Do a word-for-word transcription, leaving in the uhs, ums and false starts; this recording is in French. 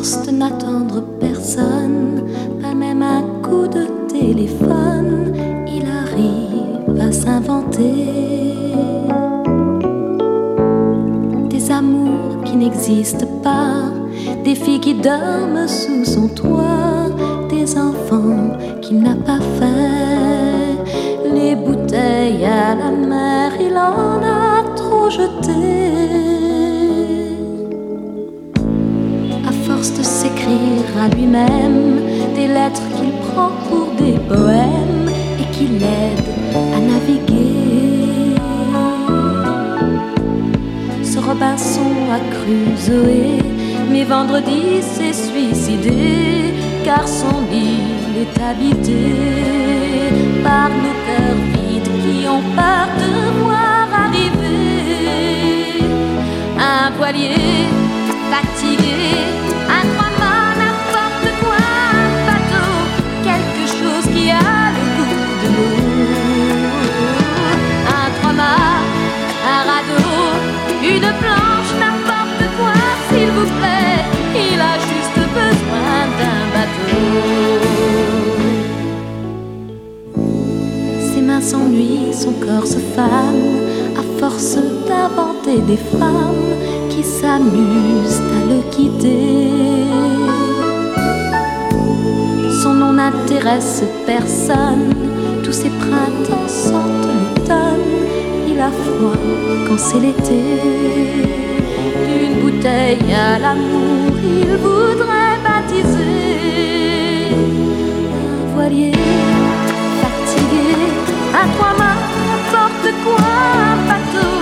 force de n'attendre personne, pas même un coup de téléphone, il arrive à s'inventer des amours qui n'existent pas, des filles qui dorment sous son toit, des enfants qu'il n'a pas fait, les bouteilles à la mer, il en a trop jeté. À force de s'écrire à lui-même des lettres qu'il prend pour des poèmes et qui l'aident à naviguer, ce Robinson a cru Zoé, mais vendredi s'est suicidé, car son île est habitée par nos cœurs vides qui ont peur de voir arriver un voilier fatigué, un trois-mâts, n'importe quoi, un bateau, quelque chose qui a le goût de l'eau. Un trois-mâts, un radeau, une planche, n'importe quoi, s'il vous plaît, il a juste besoin d'un bateau. Ses mains s'ennuient, son corps se fane, à force d'inventer des femmes qui s'amusent à le quitter. Son nom n'intéresse personne, tous ses printemps sentent l'automne, il a froid quand c'est l'été. D'une bouteille à l'amour, il voudrait baptiser un voilier fatigué, un trois-mâts, n'importe quoi, un bateau,